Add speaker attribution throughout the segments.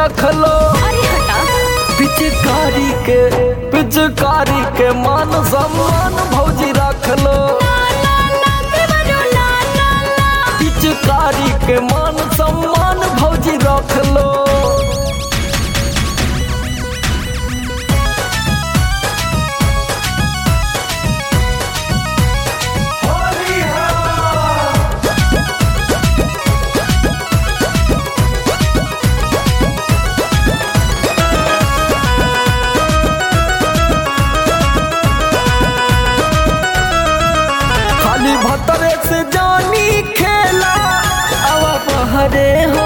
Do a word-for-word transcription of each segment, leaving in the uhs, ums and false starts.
Speaker 1: रख लो।
Speaker 2: अरे हटा।
Speaker 1: पिचकारी के पिचकारी के मान सम्मान भौजी रख लो। पिचकारी के मान सम्मान भौजी रख लो। खाली भतरे से जानी खेला अब बहरे हो।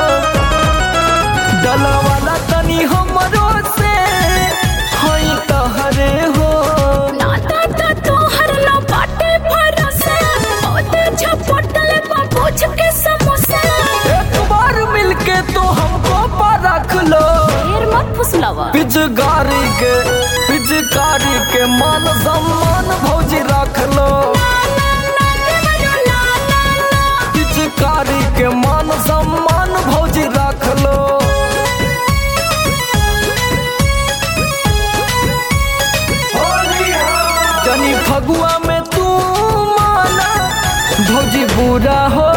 Speaker 1: डला वाला तनी हमरो से हई तहरे हो।
Speaker 2: नाता ता तोहर ना बाटे भरोसा ओते झपटल पा पूछ के समोसा।
Speaker 1: एक बार मिलके तो हमको परख लो।
Speaker 2: ढेर मत फुसलावा।
Speaker 1: पिचकारी के पिचकारी के मान सम्मान भौजी रख लो। पिचकारी के मान सम्मान भौजी रख लो। जनी फगुआ में तू माना भौजी बुरा हो।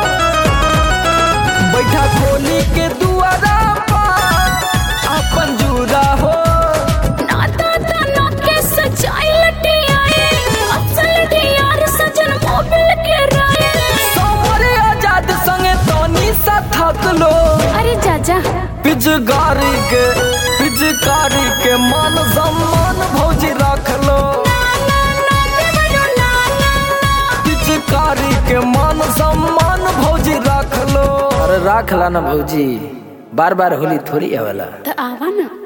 Speaker 1: बैठा खोली के दुआरा पा अपन जुरा हो।
Speaker 2: नाता ता ना के सजाई लटी आए असल यार सजन मोबिल के राय।
Speaker 1: सामरे आजाद संगे तोनी सा थक लो।
Speaker 2: अरे जाजा।
Speaker 1: पिचकारी के पिचकारी के मान सम्मान भौजी रख लो। पिचकारी के मान सम्मान भौजी रख लो।
Speaker 3: अरे राख ला ना भौजी, बार बार होली थोड़ी आवेला।
Speaker 2: तो आवा ना।